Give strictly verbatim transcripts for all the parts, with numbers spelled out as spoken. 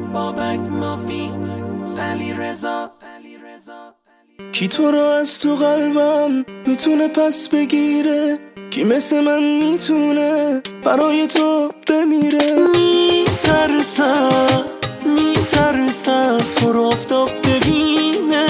بابک مافی علی رضا. کی تو رو از تو قلبم میتونه پس بگیره؟ کی مثل من میتونه برای تو بمیره؟ میترسم میترسم تو رو آفتاب ببینه،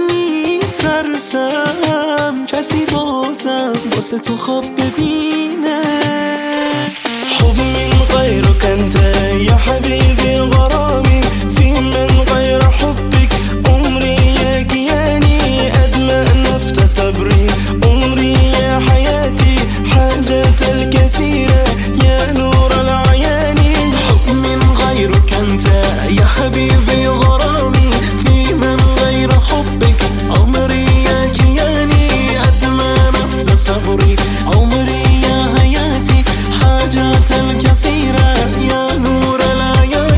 میترسم کسی بازم واسه تو خواب ببینه. حب من غيرك انت يا حبيبي غرامي، في من غير حبك عمري يا كياني، أدمى نفت صبري عمري يا حياتي، حاجة الكثيرة يا نور العيان. حب من غيرك انت يا حبيبي غرامي، في من غير حبك عمري يا كياني، أدمى نفت صبري عمري يا حياتي، حاجات الكثيرة يا نور العيان.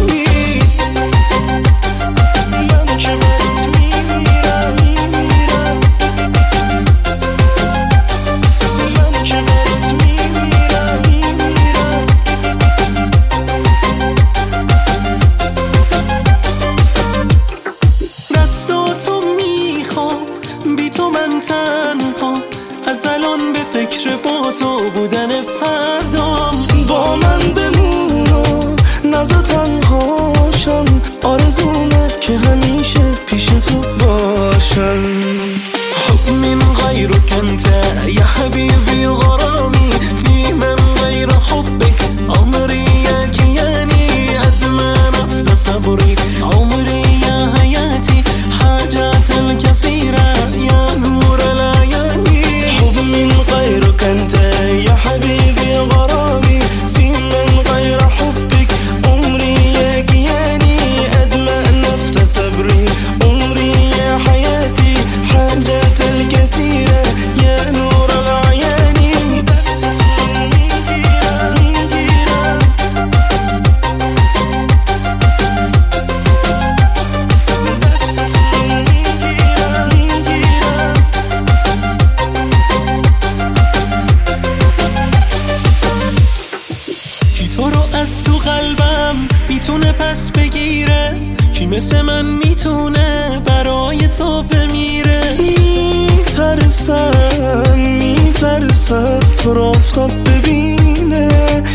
دستاتو میخوام بی تو من تنها، از الان به فکر با تو بودن فردام. با من بمون و نزا تنهاشم، آرزومه که همیشه پیش تو باشم. حب من غيرك انت يا حبيبي غرامي، في من غير حبك عمري يا كياني، أدمى نفت صبري عمري يا حياتي، حاجات الكثيرة يا نور العيان. حب من غيرك انت يا حبيبي غرامي، في من غير حبك عمري يا كياني، أدمى نفت صبري عمري يا حياتي، حاجات الكثيرة يا نور العيان. کی تو رو از تو قلبم میتونه پس بگیره؟ کی مثل من میتونه برای تو بمیره؟ میترسم میترسم تو رو آفتاب ببینه،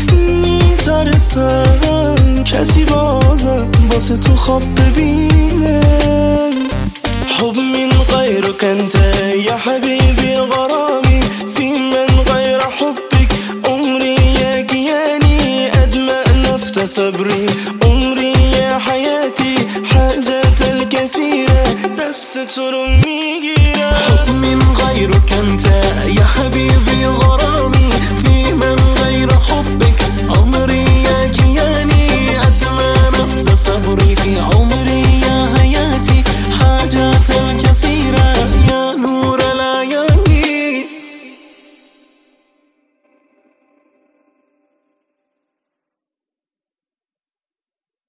میترسم کسی بازم واسه تو خواب ببینه. حب من غيرك انت يا حبيبي غرامي، في من غير حبك عمري يا كياني، أدمى نفت صبري عمري يا حياتي، حاجات الكثيرة دست تو رو میگیرم. حب من غيرك انت يا حبيبي غرامي،